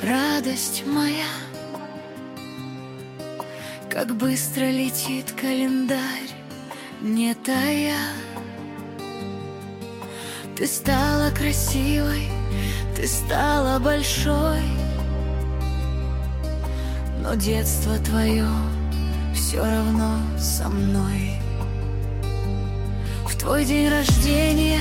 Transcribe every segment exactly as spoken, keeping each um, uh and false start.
радость моя. Как быстро летит календарь, не тая. Ты стала красивой, ты стала большой, но детство твое все равно со мной. В твой день рождения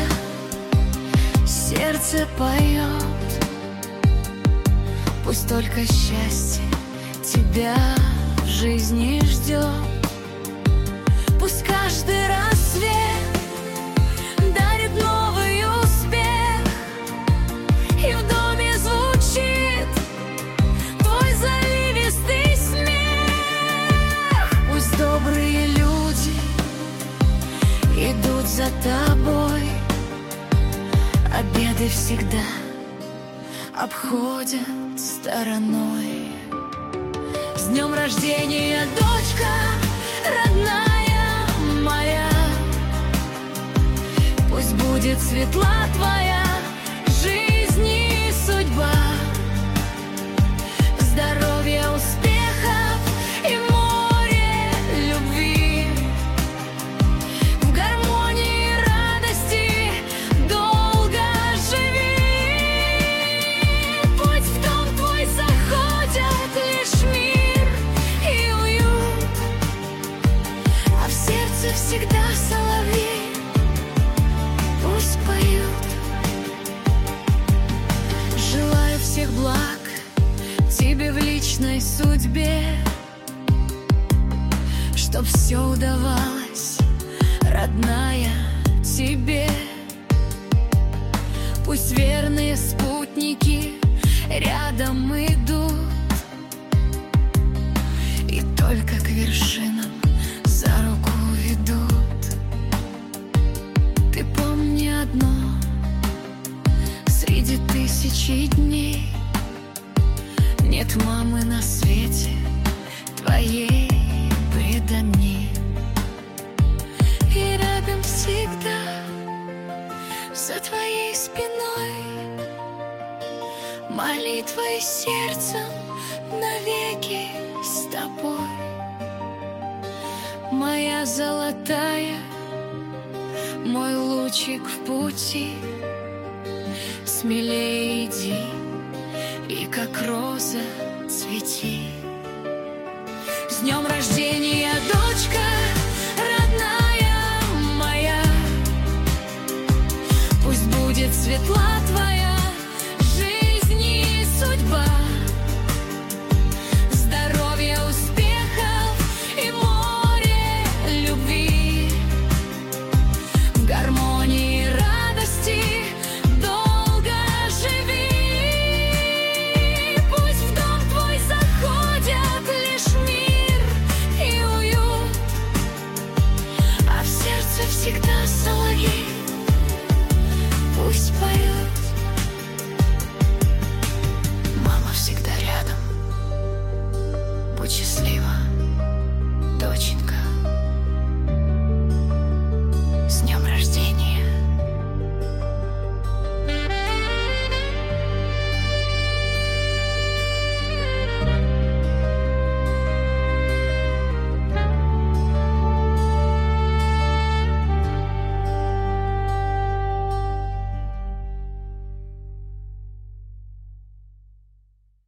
сердце поет, пусть только счастье тебя в жизни ждет. Пусть каждый рассвет дарит новый успех, и в доме звучит твой заливистый смех. Пусть добрые люди идут за тобой, а беды всегда обходят стороной. С днем рождения, дочка родная моя, пусть будет светла твоя жизнь и судьба, здоровья, успехов и море любви, в гармонии радости долго живи. Пусть в дом твой заходят лишь мир и уют, а в сердце всегда соловьи пусть поют. Желаю всех благ тебе в личной судьбе, чтоб все удавалось, родная, тебе. Пусть верные спутники рядом идут, и только к вершинам за руку ведут. Ты помни одно: среди тысячи дней нет мамы на свете твоей предо и рядом всегда за твоей спиной молитвой сердцем навеки с тобой. Моя золотая, мой лучик в пути, смелее иди и как роза цвети. С днем рождения!